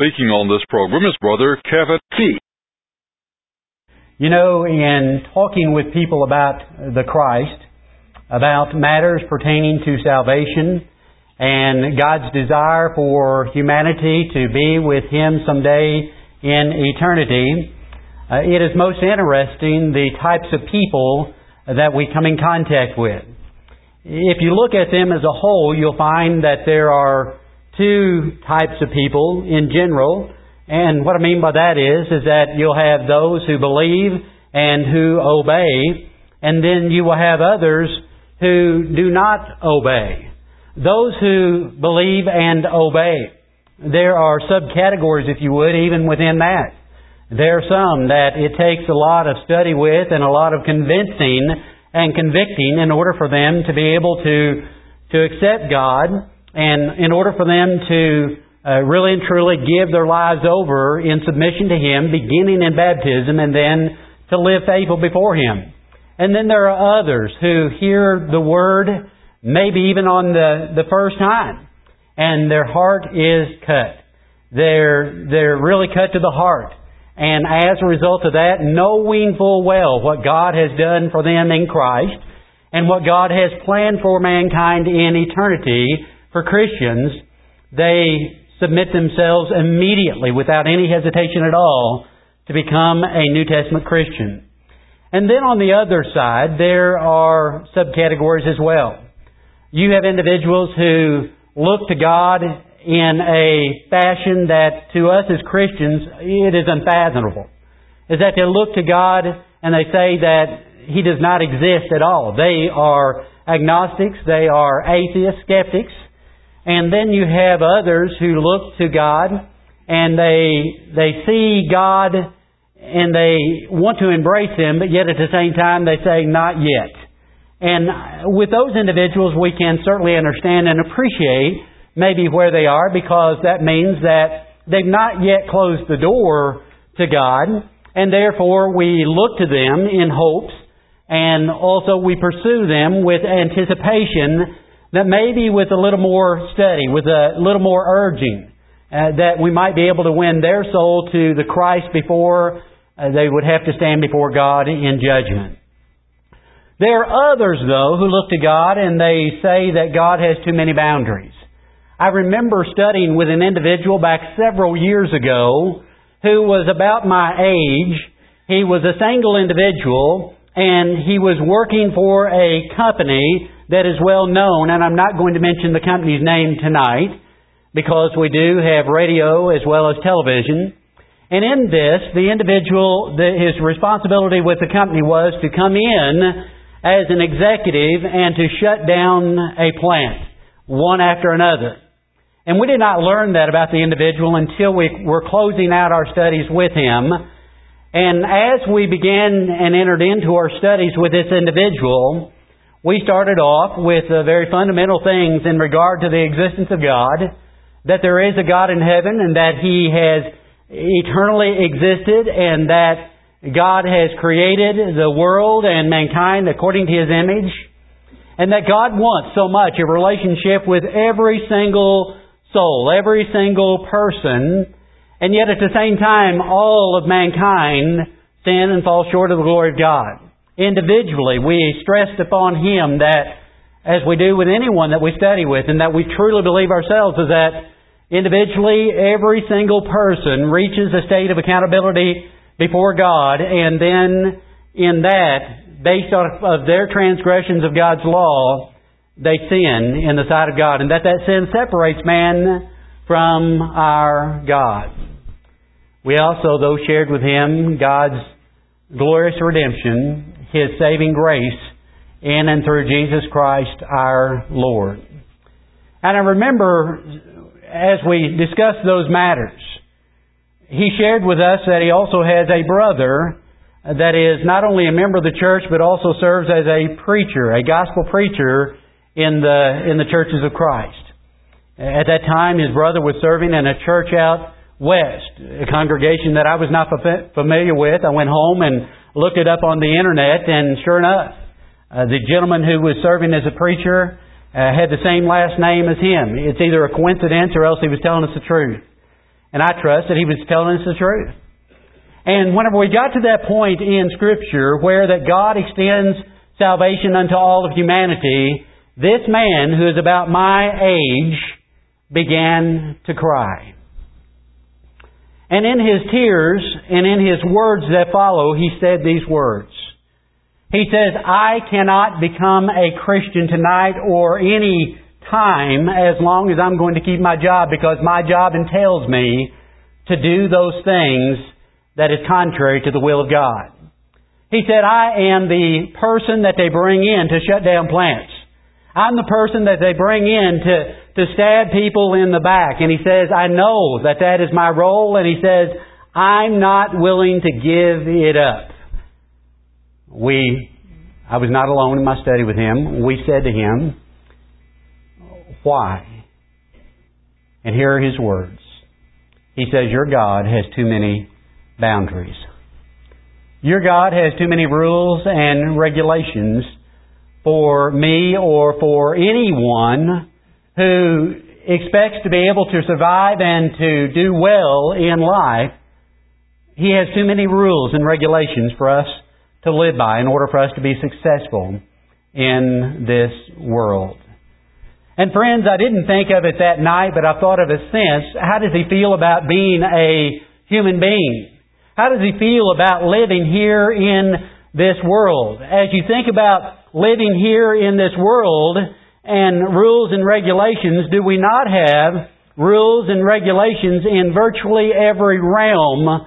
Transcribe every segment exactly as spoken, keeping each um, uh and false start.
speaking on this program is Brother Kevin T. You know, in talking with people about the Christ, about matters pertaining to salvation and God's desire for humanity to be with Him someday in eternity, uh, it is most interesting the types of people that we come in contact with. If you look at them as a whole, you'll find that there are two types of people in general. And what I mean by that is, is that you'll have those who believe and who obey, and then you will have others who do not obey. Those who believe and obey, there are subcategories, if you would, even within that. There are some that it takes a lot of study with and a lot of convincing and convicting in order for them to be able to, to accept God, and in order for them to Uh, really and truly give their lives over in submission to Him, beginning in baptism, and then to live faithful before Him. And then there are others who hear the Word maybe even on the, the first time, and their heart is cut. They're, they're really cut to the heart. And as a result of that, knowing full well what God has done for them in Christ, and what God has planned for mankind in eternity for Christians, they submit themselves immediately, without any hesitation at all, to become a New Testament Christian. And then on the other side, there are subcategories as well. You have individuals who look to God in a fashion that to us as Christians, it is unfathomable. Is that they look to God and they say that He does not exist at all. They are agnostics, they are atheists, skeptics. And then you have others who look to God and they they see God and they want to embrace Him, but yet at the same time they say, not yet. And with those individuals we can certainly understand and appreciate maybe where they are, because that means that they've not yet closed the door to God, and therefore we look to them in hopes, and also we pursue them with anticipation that maybe with a little more study, with a little more urging, uh, that we might be able to win their soul to the Christ before uh, they would have to stand before God in judgment. There are others, though, who look to God and they say that God has too many boundaries. I remember studying with an individual back several years ago who was about my age. He was a single individual, and he was working for a company that is well known, and I'm not going to mention the company's name tonight because we do have radio as well as television. And in this, the individual, the, his responsibility with the company was to come in as an executive and to shut down a plant, one after another. And we did not learn that about the individual until we were closing out our studies with him. And as we began and entered into our studies with this individual, we started off with uh, very fundamental things in regard to the existence of God, that there is a God in heaven and that He has eternally existed, and that God has created the world and mankind according to His image, and that God wants so much a relationship with every single soul, every single person, and yet at the same time all of mankind sin and fall short of the glory of God. Individually, we stressed upon Him that, as we do with anyone that we study with, and that we truly believe ourselves, is that individually every single person reaches a state of accountability before God, and then in that, based on of their transgressions of God's law, they sin in the sight of God, and that that sin separates man from our God. We also, though, shared with him God's glorious redemption, His saving grace, in and through Jesus Christ our Lord. And I remember, as we discussed those matters, he shared with us that he also has a brother that is not only a member of the church, but also serves as a preacher, a gospel preacher in the in the churches of Christ. At that time, his brother was serving in a church out west, a congregation that I was not familiar with. I went home and looked it up on the internet, and sure enough, uh, the gentleman who was serving as a preacher uh, had the same last name as him. It's either a coincidence or else he was telling us the truth. And I trust that he was telling us the truth. And whenever we got to that point in Scripture where that God extends salvation unto all of humanity, this man, who is about my age, began to cry. And in his tears and in his words that follow, he said these words. He says, I cannot become a Christian tonight or any time as long as I'm going to keep my job, because my job entails me to do those things that is contrary to the will of God. He said, I am the person that they bring in to shut down plants. I'm the person that they bring in to, to stab people in the back. And he says, I know that that is my role. And he says, I'm not willing to give it up. We, I was not alone in my study with him. We said to him, why? And here are his words. He says, your God has too many boundaries. Your God has too many rules and regulations for me or for anyone who expects to be able to survive and to do well in life. He has too many rules and regulations for us to live by in order for us to be successful in this world. And friends, I didn't think of it that night, but I thought of it since. How does he feel about being a human being? How does he feel about living here in this world? As you think about living here in this world and rules and regulations, do we not have rules and regulations in virtually every realm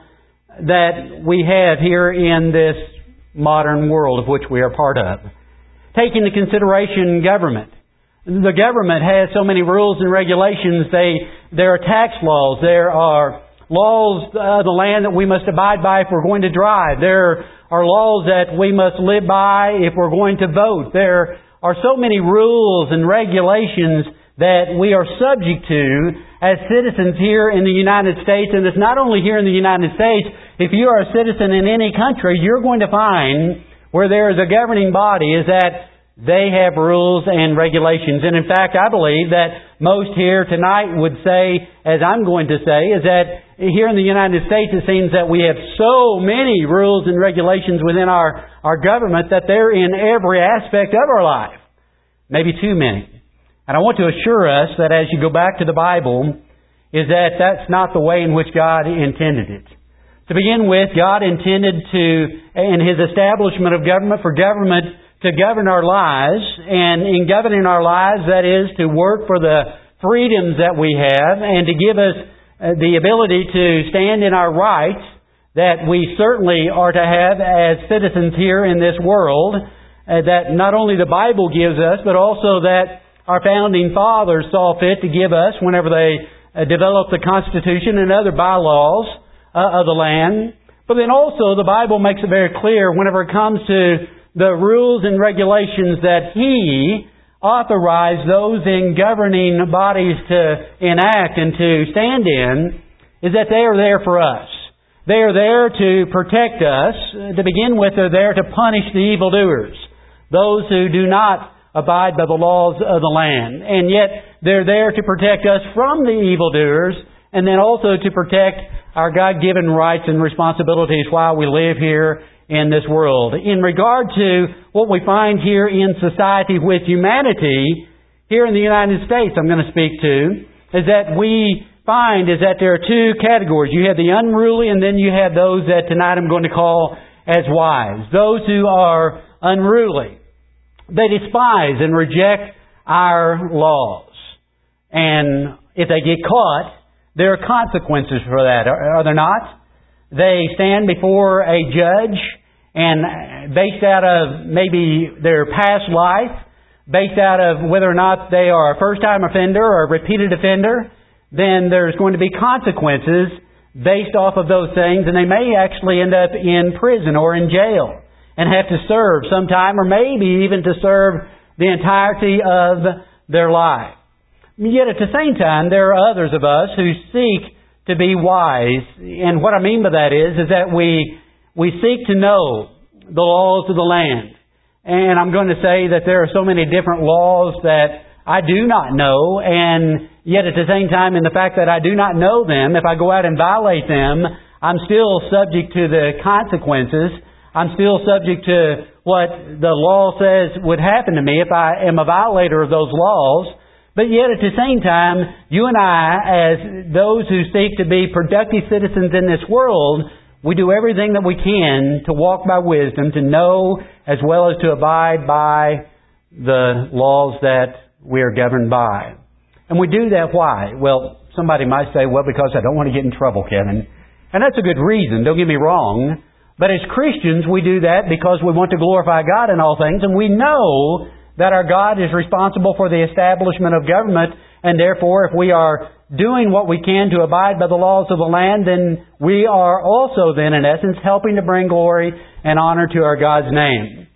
that we have here in this modern world of which we are part of? Take into consideration government. The government has so many rules and regulations. They, there are tax laws. There are laws of the land that we must abide by if we're going to drive. There are laws that we must live by if we're going to vote. There are so many rules and regulations that we are subject to as citizens here in the United States. And it's not only here in the United States. If you are a citizen in any country, you're going to find where there is a governing body is that they have rules and regulations. And in fact, I believe that most here tonight would say, as I'm going to say, is that here in the United States it seems that we have so many rules and regulations within our, our government that they're in every aspect of our life. Maybe too many. And I want to assure us that as you go back to the Bible, is that that's not the way in which God intended it. To begin with, God intended to, in His establishment of government, for government to govern our lives, and in governing our lives, that is, to work for the freedoms that we have, and to give us the ability to stand in our rights that we certainly are to have as citizens here in this world, uh, that not only the Bible gives us, but also that our founding fathers saw fit to give us whenever they uh, developed the Constitution and other bylaws uh, of the land. But then also the Bible makes it very clear whenever it comes to the rules and regulations that He authorized those in governing bodies to enact and to stand in, is that they are there for us. They are there to protect us. To begin with, they're there to punish the evildoers, those who do not abide by the laws of the land. And yet, they're there to protect us from the evildoers, and then also to protect our God-given rights and responsibilities while we live here in this world. In regard to what we find here in society with humanity, here in the United States I'm going to speak to, is that we find is that there are two categories. You have the unruly, and then you have those that tonight I'm going to call as wise. Those who are unruly. They despise and reject our laws. And if they get caught, there are consequences for that, are there not? They stand before a judge, and based out of maybe their past life, based out of whether or not they are a first-time offender or a repeated offender, then there's going to be consequences based off of those things, and they may actually end up in prison or in jail and have to serve some time, or maybe even to serve the entirety of their life. Yet at the same time, there are others of us who seek to be wise. And what I mean by that is, is that we we seek to know the laws of the land. And I'm going to say that there are so many different laws that I do not know. And Yet at the same time, in the fact that I do not know them, if I go out and violate them, I'm still subject to the consequences. I'm still subject to what the law says would happen to me if I am a violator of those laws. But yet at the same time, you and I, as those who seek to be productive citizens in this world, we do everything that we can to walk by wisdom, to know as well as to abide by the laws that we are governed by. And we do that why? Well, somebody might say, well, because I don't want to get in trouble, Kevin. And that's a good reason, don't get me wrong. But as Christians, we do that because we want to glorify God in all things, and we know that our God is responsible for the establishment of government, and therefore if we are doing what we can to abide by the laws of the land, then we are also then, in essence, helping to bring glory and honor to our God's name.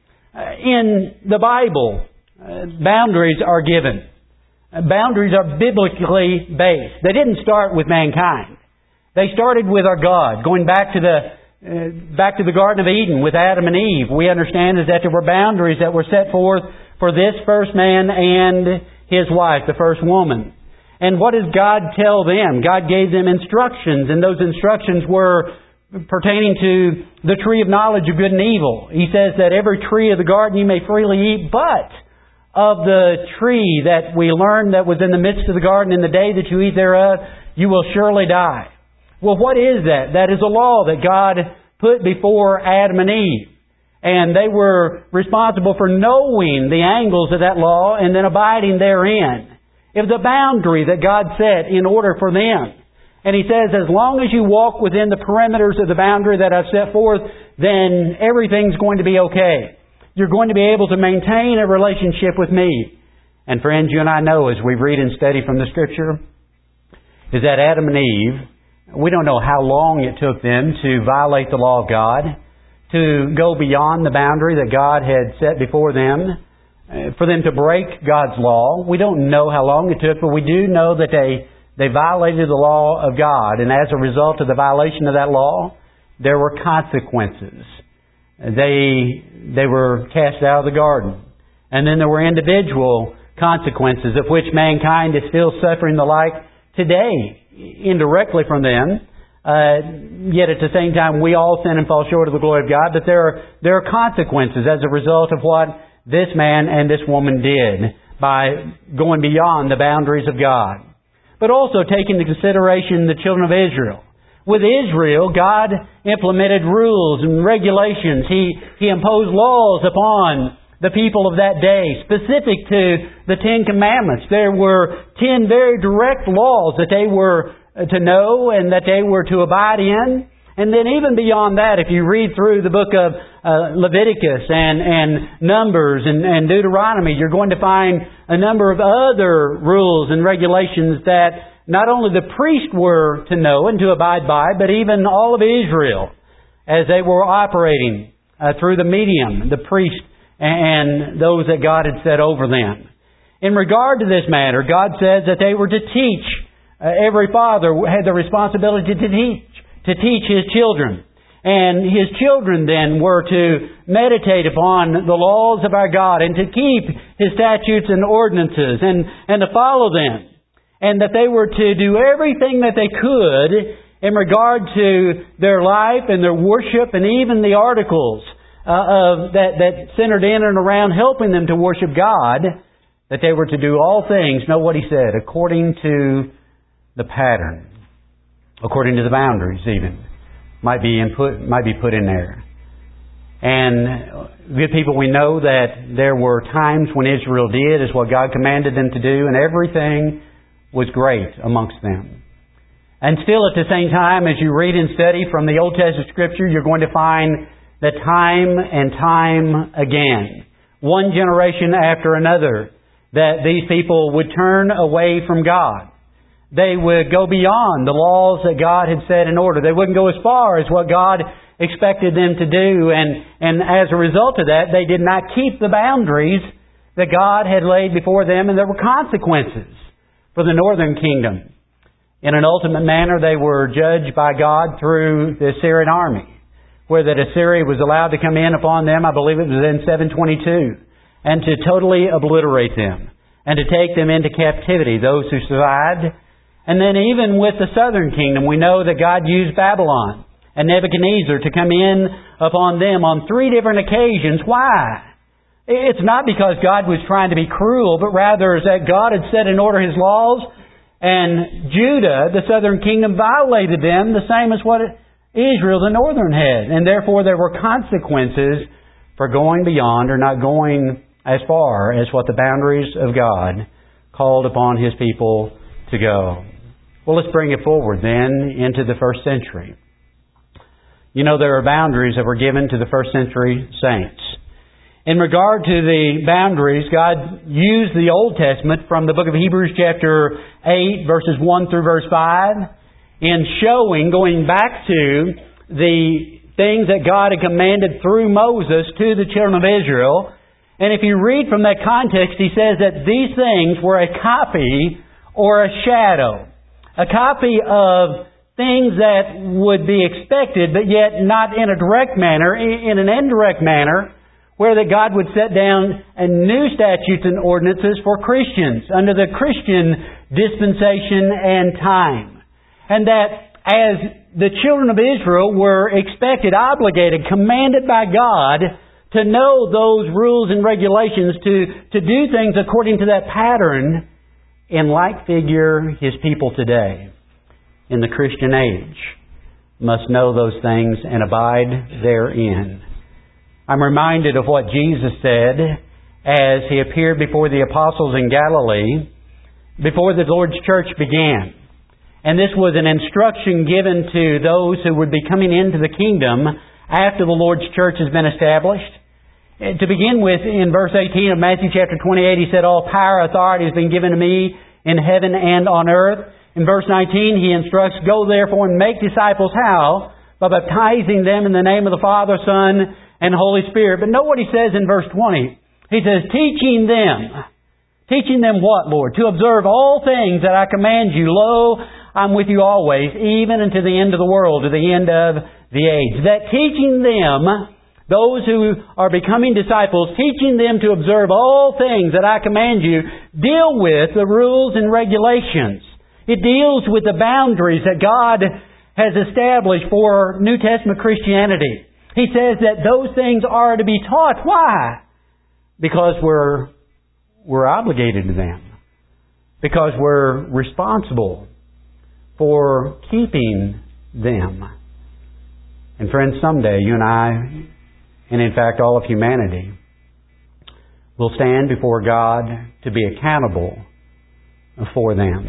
In the Bible, boundaries are given. Boundaries are biblically based. They didn't start with mankind. They started with our God. Going back to the uh, back to the Garden of Eden with Adam and Eve, we understand is that there were boundaries that were set forth for this first man and his wife, the first woman. And what does God tell them? God gave them instructions, and those instructions were pertaining to the tree of knowledge of good and evil. He says that every tree of the garden you may freely eat, but of the tree that we learned that was in the midst of the garden, in the day that you eat thereof, you will surely die. Well, what is that? That is a law that God put before Adam and Eve. And they were responsible for knowing the angles of that law and then abiding therein. It was a boundary that God set in order for them. And He says, as long as you walk within the perimeters of the boundary that I've set forth, then everything's going to be okay. You're going to be able to maintain a relationship with me. And friends, you and I know as we read and study from the Scripture, is that Adam and Eve, we don't know how long it took them to violate the law of God, to go beyond the boundary that God had set before them, for them to break God's law. We don't know how long it took, but we do know that they, they violated the law of God. And as a result of the violation of that law, there were consequences. They, they were cast out of the garden. And then there were individual consequences of which mankind is still suffering the like today, indirectly from them. Uh, yet at the same time, we all sin and fall short of the glory of God. But there are, there are consequences as a result of what this man and this woman did by going beyond the boundaries of God. But also taking into consideration the children of Israel. With Israel, God implemented rules and regulations. He, He imposed laws upon the people of that day, specific to the Ten Commandments. There were ten very direct laws that they were to know and that they were to abide in. And then even beyond that, if you read through the book of uh, Leviticus and, and Numbers and, and Deuteronomy, you're going to find a number of other rules and regulations that not only the priests were to know and to abide by, but even all of Israel as they were operating uh, through the medium, the priest and those that God had set over them. In regard to this matter, God says that they were to teach. Uh, every father had the responsibility to teach, to teach his children. And his children then were to meditate upon the laws of our God and to keep His statutes and ordinances and, and to follow them. And that they were to do everything that they could in regard to their life and their worship and even the articles uh, of that, that centered in and around helping them to worship God, that they were to do all things, know what He said, according to the pattern, according to the boundaries even, might be input, might be put in there. And good people, we know that there were times when Israel did as what God commanded them to do, and everything was great amongst them. And still at the same time, as you read and study from the Old Testament Scripture, you're going to find that time and time again, one generation after another, that these people would turn away from God. They would go beyond the laws that God had set in order. They wouldn't go as far as what God expected them to do. And, and as a result of that, they did not keep the boundaries that God had laid before them, and there were consequences for the northern kingdom. In an ultimate manner, they were judged by God through the Assyrian army, where that Assyria was allowed to come in upon them, I believe it was in seven twenty-two, and to totally obliterate them. and to take them into captivity, those who survived. And then even with the southern kingdom, we know that God used Babylon and Nebuchadnezzar to come in upon them on three different occasions. Why? It's not because God was trying to be cruel, but rather is that God had set in order His laws, and Judah, the southern kingdom, violated them the same as what Israel, the northern, had. And therefore there were consequences for going beyond or not going as far as what the boundaries of God called upon His people to go. Well, let's bring it forward then into the first century. You know, there are boundaries that were given to the first century saints. In regard to the boundaries, God used the Old Testament from the book of Hebrews chapter eight, verses one through verse five, in showing, going back to the things that God had commanded through Moses to the children of Israel. And if you read from that context, He says that these things were a copy or a shadow. A copy of things that would be expected, but yet not in a direct manner, in an indirect manner, where that God would set down a new statutes and ordinances for Christians under the Christian dispensation and time. And that as the children of Israel were expected, obligated, commanded by God to know those rules and regulations, to, to do things according to that pattern, in like figure, His people today, in the Christian age, must know those things and abide therein. I'm reminded of what Jesus said as He appeared before the apostles in Galilee, before the Lord's church began. And this was an instruction given to those who would be coming into the kingdom after the Lord's church has been established. To begin with, in verse eighteen of Matthew chapter twenty-eight, He said, "All power, authority has been given to Me in heaven and on earth." In verse nineteen, He instructs, "Go therefore and make disciples." How? By baptizing them in the name of the Father, Son, and Holy Spirit. But note what He says in verse twenty. He says, "Teaching them." Teaching them what, Lord? "To observe all things that I command you. Lo, I'm with you always, even unto the end of the world," to the end of the age. That teaching them, those who are becoming disciples, teaching them to observe all things that I command you, deal with the rules and regulations. It deals with the boundaries that God has established for New Testament Christianity. He says that those things are to be taught. Why? Because we're, we're obligated to them. Because we're responsible for keeping them. And friends, someday you and I, and in fact all of humanity, will stand before God to be accountable for them.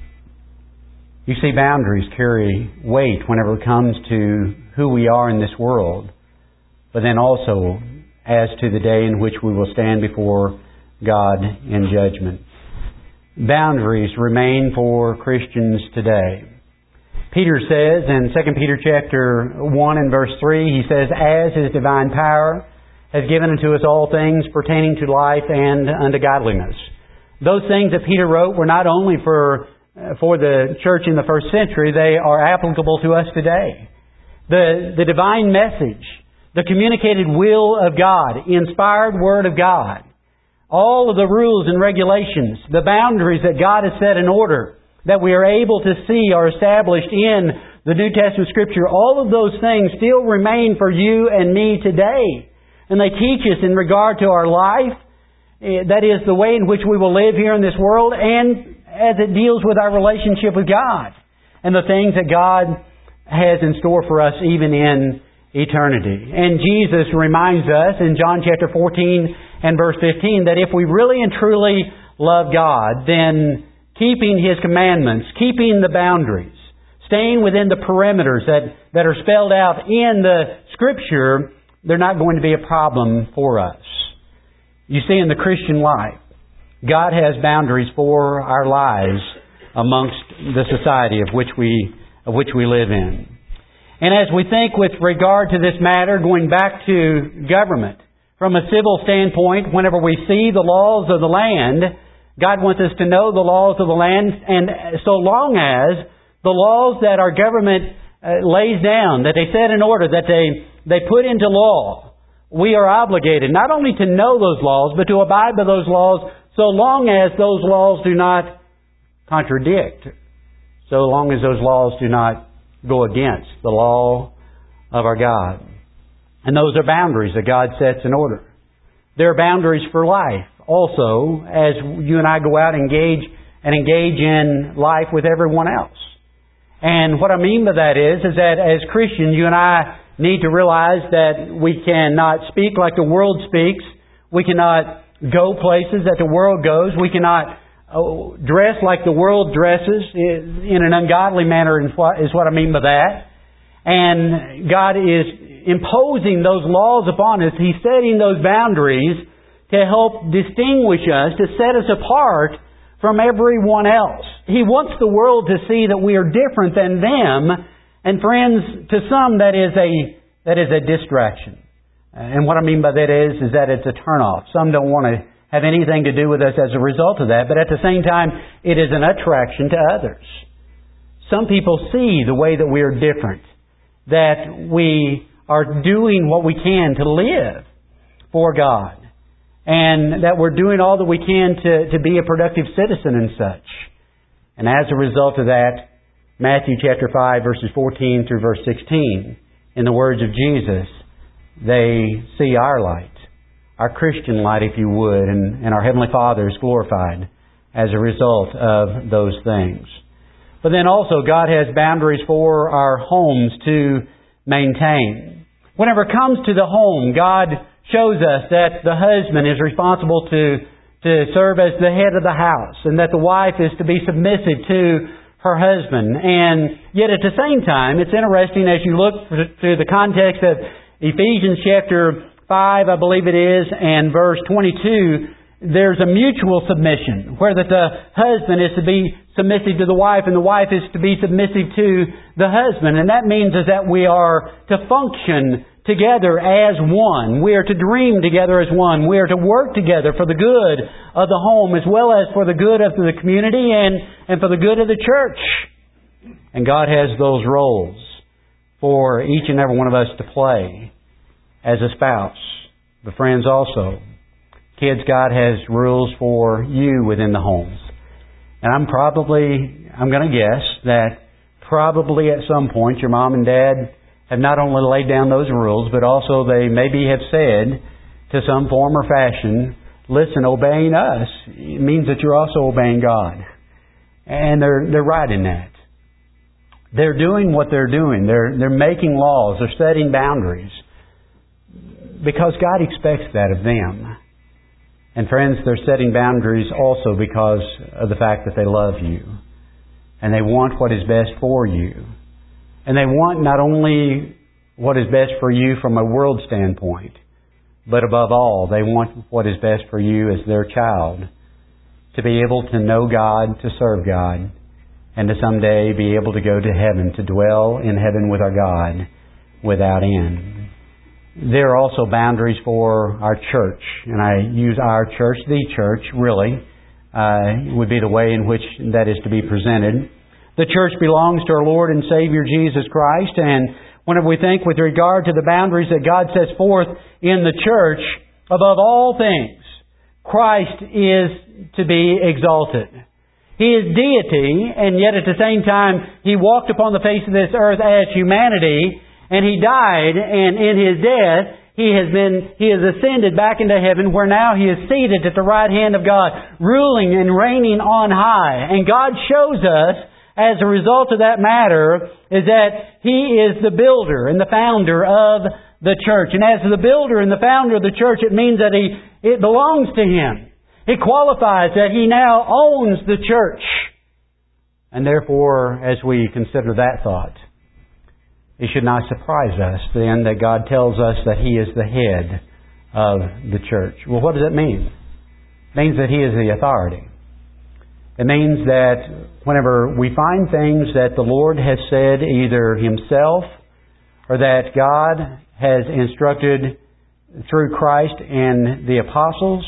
You see, boundaries carry weight whenever it comes to who we are in this world, but then also as to the day in which we will stand before God in judgment. Boundaries remain for Christians today. Peter says in Second Peter chapter one and verse three, he says, "As His divine power has given unto us all things pertaining to life and unto godliness." Those things that Peter wrote were not only for for the church in the first century, they are applicable to us today. The, the divine message, the communicated will of God, inspired Word of God, all of the rules and regulations, the boundaries that God has set in order, that we are able to see are established in the New Testament Scripture, all of those things still remain for you and me today. And they teach us in regard to our life, that is the way in which we will live here in this world, and as it deals with our relationship with God and the things that God has in store for us even in eternity. And Jesus reminds us in John chapter fourteen and verse fifteen that if we really and truly love God, then keeping His commandments, keeping the boundaries, staying within the perimeters that, that are spelled out in the Scripture, they're not going to be a problem for us. You see, in the Christian life, God has boundaries for our lives amongst the society of which we of which we live in. And as we think with regard to this matter, going back to government, from a civil standpoint, whenever we see the laws of the land, God wants us to know the laws of the land, and so long as the laws that our government uh, lays down, that they set in order, that they, they put into law, we are obligated not only to know those laws, but to abide by those laws so long as those laws do not contradict, so long as those laws do not go against the law of our God. And those are boundaries that God sets in order. There are boundaries for life also, as you and I go out and engage and engage in life with everyone else. And what I mean by that is, is that as Christians, you and I need to realize that we cannot speak like the world speaks. We cannot go places that the world goes. We cannot dress like the world dresses in an ungodly manner, is what I mean by that. And God is imposing those laws upon us. He's setting those boundaries to help distinguish us, to set us apart from everyone else. He wants the world to see that we are different than them. And friends, to some that is a that is a distraction. And what I mean by that is, is that it's a turnoff. Some don't want to have anything to do with us as a result of that. But at the same time, it is an attraction to others. Some people see the way that we are different, that we are doing what we can to live for God, and that we're doing all that we can to, to be a productive citizen and such. And as a result of that, Matthew chapter five, verses fourteen through verse sixteen, in the words of Jesus, they see our light, our Christian light, if you would, and, and our Heavenly Father is glorified as a result of those things. But then also, God has boundaries for our homes to maintain. Whenever it comes to the home, God shows us that the husband is responsible to, to serve as the head of the house, and that the wife is to be submissive to her husband. And yet at the same time, it's interesting as you look through the context of Ephesians chapter five, I believe it is, and verse twenty-two, there's a mutual submission, where that the husband is to be submissive to the wife, and the wife is to be submissive to the husband. And that means is that we are to function together as one. We are to dream together as one. We are to work together for the good of the home, as well as for the good of the community and, and for the good of the church. And God has those roles for each and every one of us to play as a spouse. But friends, also, kids, God has rules for you within the homes. And I'm probably, I'm going to guess that probably at some point your mom and dad have not only laid down those rules, but also they maybe have said to some form or fashion, listen, obeying us, it means that you're also obeying God. And they're, they're right in that. They're doing what they're doing. They're, they're making laws. They're setting boundaries. Because God expects that of them. And friends, they're setting boundaries also because of the fact that they love you. And they want what is best for you. And they want not only what is best for you from a world standpoint, but above all, they want what is best for you as their child. To be able to know God, to serve God, and to someday be able to go to heaven, to dwell in heaven with our God without end. There are also boundaries for our church, and I use our church, the church, really, uh, would be the way in which that is to be presented. The church belongs to our Lord and Savior Jesus Christ, and whenever we think with regard to the boundaries that God sets forth in the church, above all things, Christ is to be exalted. He is deity, and yet at the same time, He walked upon the face of this earth as humanity, and He died, and in His death, He has been, He has ascended back into heaven, where now He is seated at the right hand of God, ruling and reigning on high. And God shows us, as a result of that matter, is that He is the builder and the founder of the church. And as the builder and the founder of the church, it means that He, it belongs to Him. It qualifies that He now owns the church. And therefore, as we consider that thought, it should not surprise us then that God tells us that He is the head of the church. Well, what does that mean? It means that He is the authority. It means that whenever we find things that the Lord has said either Himself or that God has instructed through Christ and the apostles,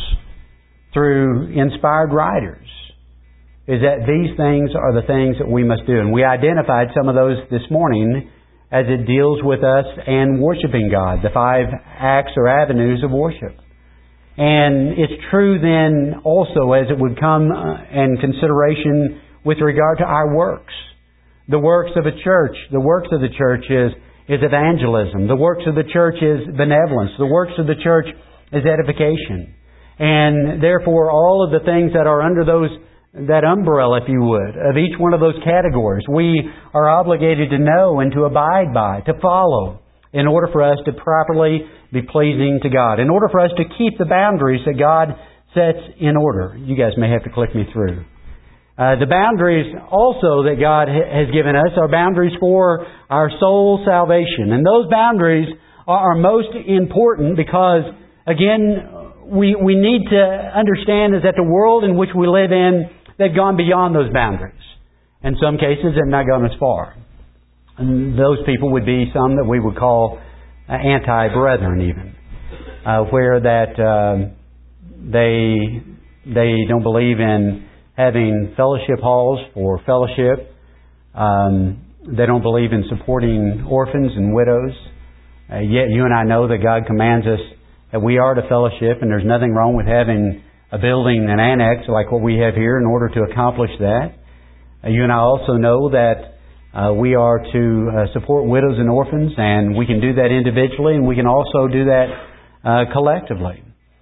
through inspired writers, is that these things are the things that we must do. And we identified some of those this morning as it deals with us and worshiping God, the five acts or avenues of worship. And it's true then also as it would come in consideration with regard to our works. The works of a church. The works of the church is, is evangelism. The works of the church is benevolence. The works of the church is edification. And therefore all of the things that are under those that umbrella, if you would, of each one of those categories, we are obligated to know and to abide by, to follow, in order for us to properly be pleasing to God, in order for us to keep the boundaries that God sets in order. You guys may have to click me through. Uh, the boundaries also that God ha- has given us are boundaries for our soul salvation. And those boundaries are, are most important because, again, we, we need to understand is that the world in which we live in, they've gone beyond those boundaries. In some cases, they've not gone as far. And those people would be some that we would call uh, anti-brethren even, uh, where that uh, they they don't believe in having fellowship halls for fellowship. Um, they don't believe in supporting orphans and widows. Uh, yet you and I know that God commands us that we are to fellowship, and there's nothing wrong with having a building, an annex like what we have here in order to accomplish that. Uh, you and I also know that uh, we are to uh, support widows and orphans, and we can do that individually, and we can also do that uh, collectively.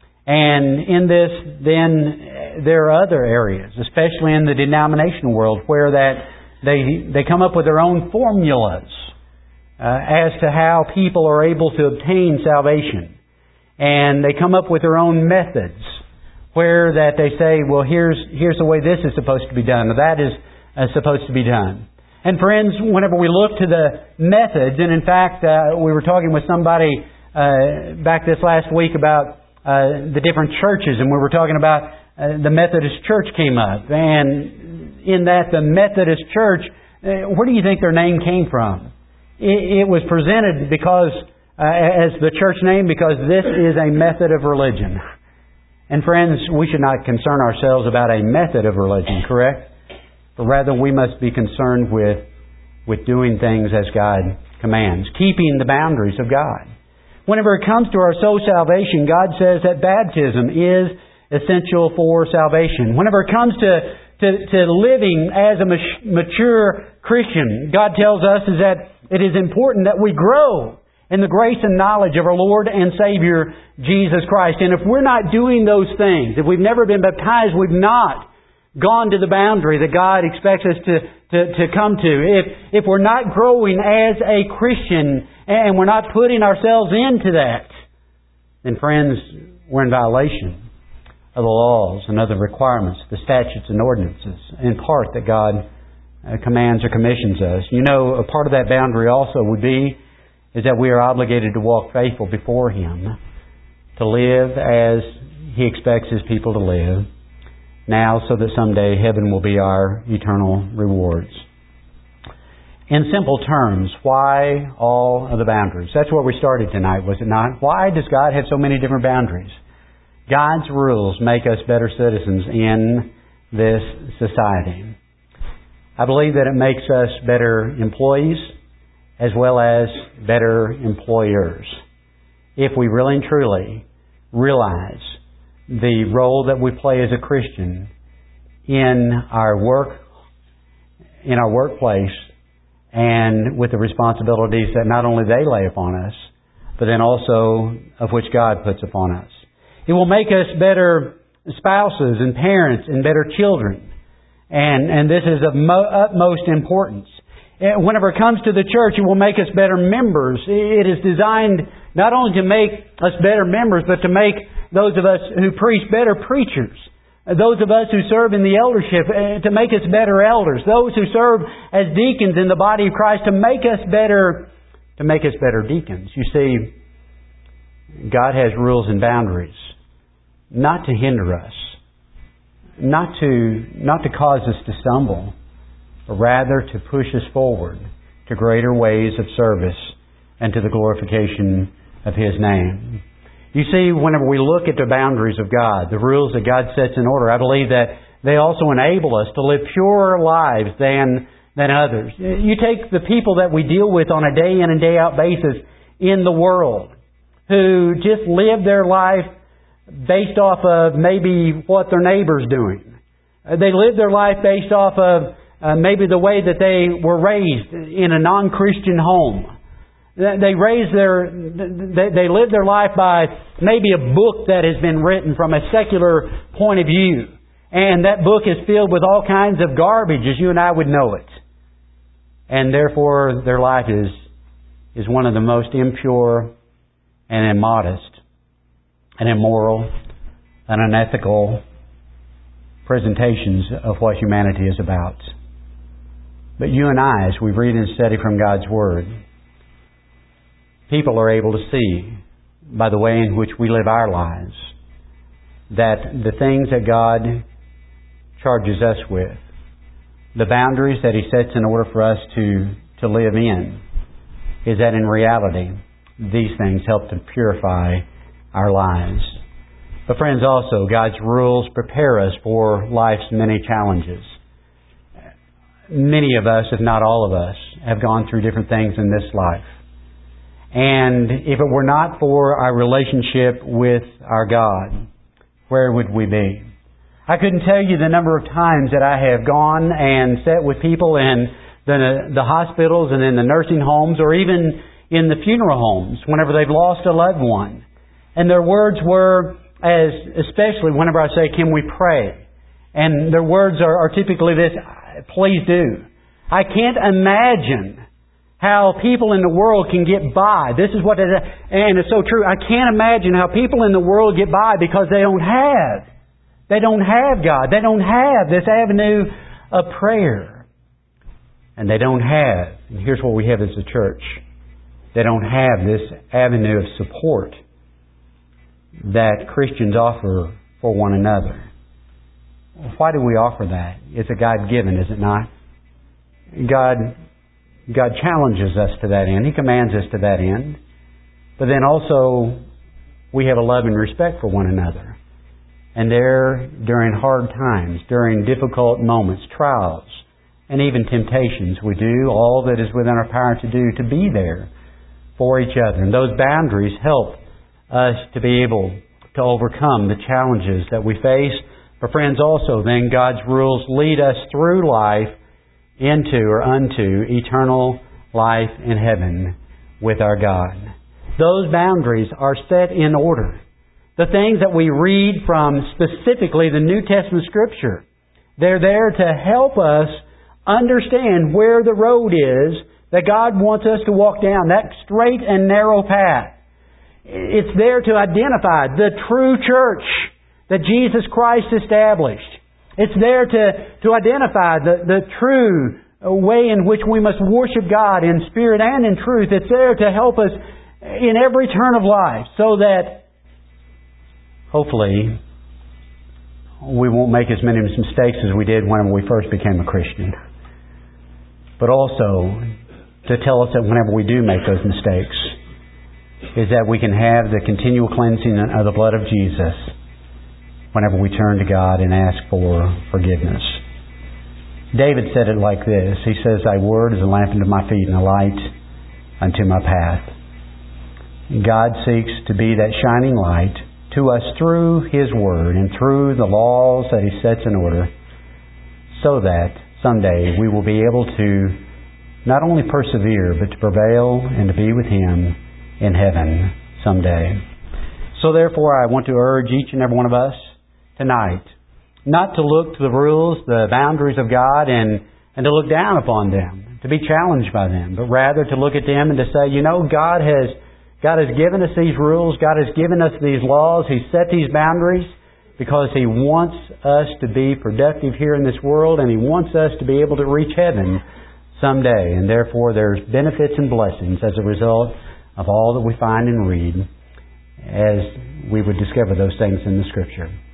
And in this, then, there are other areas, especially in the denominational world, where that they they come up with their own formulas uh, as to how people are able to obtain salvation. And they come up with their own methods, where that they say, well, here's here's the way this is supposed to be done, or that is uh, supposed to be done. And friends, whenever we look to the methods, and in fact, uh, we were talking with somebody uh, back this last week about uh, the different churches, and we were talking about uh, the Methodist Church came up. And in that, the Methodist Church, uh, where do you think their name came from? It, it was presented because, uh, as the church name, because this is a method of religion. And friends, we should not concern ourselves about a method of religion, correct? But rather we must be concerned with, with doing things as God commands, keeping the boundaries of God. Whenever it comes to our soul salvation, God says that baptism is essential for salvation. Whenever it comes to, to, to living as a mature Christian, God tells us is that it is important that we grow in the grace and knowledge of our Lord and Savior, Jesus Christ. And if we're not doing those things, if we've never been baptized, we've not gone to the boundary that God expects us to, to, to come to. If, if we're not growing as a Christian and we're not putting ourselves into that, then friends, we're in violation of the laws and other requirements, the statutes and ordinances, in part that God uh, commands or commissions us. You know, a part of that boundary also would be is that we are obligated to walk faithful before Him, to live as He expects His people to live, now so that someday heaven will be our eternal rewards. In simple terms, why all of the boundaries? That's where we started tonight, was it not? Why does God have so many different boundaries? God's rules make us better citizens in this society. I believe that it makes us better employees as well as better employers, if we really and truly realize the role that we play as a Christian in our work, in our workplace, and with the responsibilities that not only they lay upon us, but then also of which God puts upon us. It will make us better spouses and parents and better children. And, and this is of mo- utmost importance. Whenever it comes to the church, it will make us better members. It is designed not only to make us better members, but to make those of us who preach better preachers. Those of us who serve in the eldership, to make us better elders. Those who serve as deacons in the body of Christ, to make us better, to make us better deacons. You see, God has rules and boundaries, not to hinder us, not to, not to cause us to stumble, but rather to push us forward to greater ways of service and to the glorification of His name. You see, whenever we look at the boundaries of God, the rules that God sets in order, I believe that they also enable us to live purer lives than, than others. You take the people that we deal with on a day in and day out basis in the world, who just live their life based off of maybe what their neighbor's doing. They live their life based off of uh, maybe the way that they were raised in a non-Christian home. They raise their, they, they live their life by maybe a book that has been written from a secular point of view. And that book is filled with all kinds of garbage, as you and I would know it. And therefore, their life is, is one of the most impure and immodest and immoral and unethical presentations of what humanity is about. But you and I, as we read and study from God's Word, people are able to see by the way in which we live our lives that the things that God charges us with, the boundaries that He sets in order for us to, to live in, is that in reality, these things help to purify our lives. But friends, also, God's rules prepare us for life's many challenges. Many of us, if not all of us, have gone through different things in this life. And if it were not for our relationship with our God, where would we be? I couldn't tell you the number of times that I have gone and sat with people in the, the hospitals and in the nursing homes or even in the funeral homes whenever they've lost a loved one. And their words were, as especially whenever I say, can we pray? And their words are, are typically this, please do. I can't imagine how people in the world can get by. This is what it is. And it's so true. I can't imagine how people in the world get by because they don't have. They don't have God. They don't have this avenue of prayer. And they don't have, and here's what we have as a church, they don't have this avenue of support that Christians offer for one another. Why do we offer that? It's a God-given, is it not? God, God challenges us to that end. He commands us to that end. But then also, we have a love and respect for one another. And there, during hard times, during difficult moments, trials, and even temptations, we do all that is within our power to do to be there for each other. And those boundaries help us to be able to overcome the challenges that we face. But friends, also then God's rules lead us through life into or unto eternal life in heaven with our God. Those boundaries are set in order. The things that we read from specifically the New Testament Scripture, they're there to help us understand where the road is that God wants us to walk down, that straight and narrow path. It's there to identify the true church that Jesus Christ established. It's there to, to identify the, the true way in which we must worship God in spirit and in truth. It's there to help us in every turn of life so that hopefully we won't make as many mistakes as we did when we first became a Christian. But also to tell us that whenever we do make those mistakes, is that we can have the continual cleansing of the blood of Jesus whenever we turn to God and ask for forgiveness. David said it like this. He says, Thy word is a lamp unto my feet and a light unto my path. God seeks to be that shining light to us through His Word and through the laws that He sets in order so that someday we will be able to not only persevere but to prevail and to be with Him in heaven someday. So therefore I want to urge each and every one of us tonight not to look to the rules, the boundaries of God and, and to look down upon them, to be challenged by them, but rather to look at them and to say, you know, God has God has given us these rules. God has given us these laws. He's set these boundaries because He wants us to be productive here in this world and He wants us to be able to reach heaven someday. And therefore there's benefits and blessings as a result of all that we find and read as we would discover those things in the Scripture.